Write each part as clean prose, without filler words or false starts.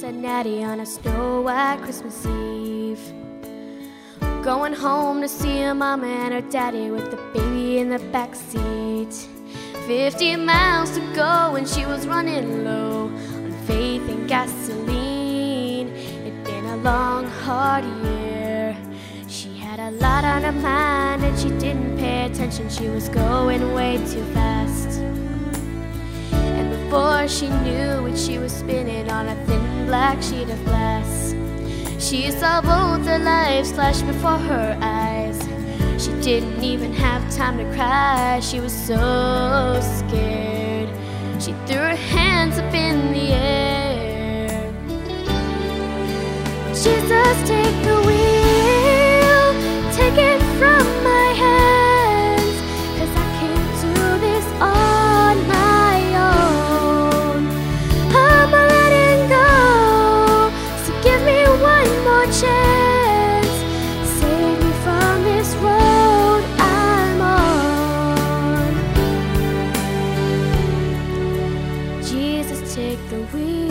Cincinnati on a snow-white Christmas Eve. Going home to see her mama and her daddy with the baby in the back seat. 50 miles to go and she was running low on faith and gasoline. It'd been a long, hard year. She had a lot on her mind and she didn't pay attention. She was going way too fast. And before she knew it, she was spinning on a thin black sheet of glass. She saw both their lives flash before her eyes. She didn't even have time to cry. She was so scared. She threw her hands up in the air. Jesus, take the wheel, take it from my hands, 'cause I can't do this on my own. I'm letting go, so give me one more chance. Save me from this road I'm on. Jesus, take the wheel.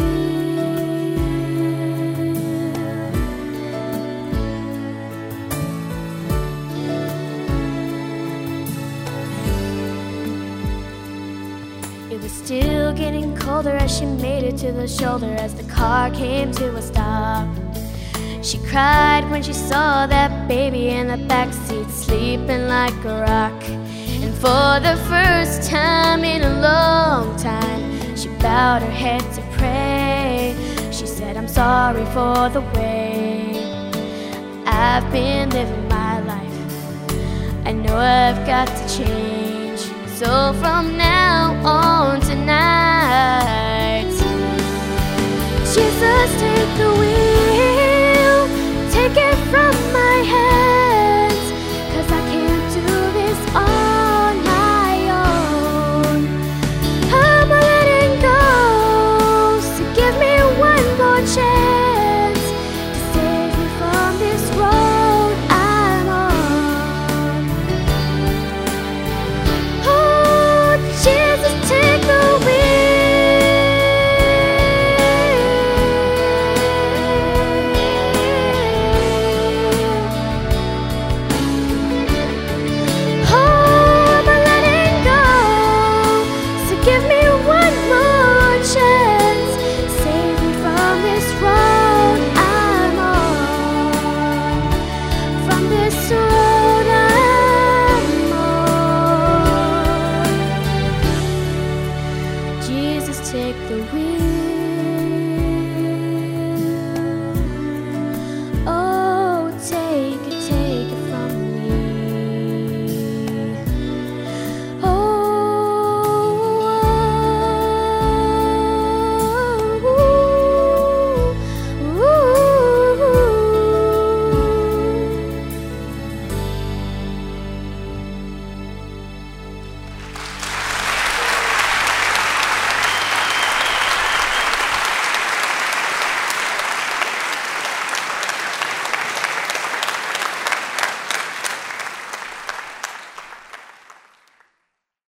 It was still getting colder as she made it to the shoulder as the car came to a stop. She cried when she saw that baby in the backseat sleeping like a rock. And for the first time in a long time, she bowed her head to pray. She said, I'm sorry for the way I've been living my life. I know I've got to change. So from now on tonight, Jesus, take the wheel, take it from my hands, 'cause I can't do this on my own. I'm letting go, so give me one more chance to save me from this road I'm on. Oh, Jesus, take the take the wheel.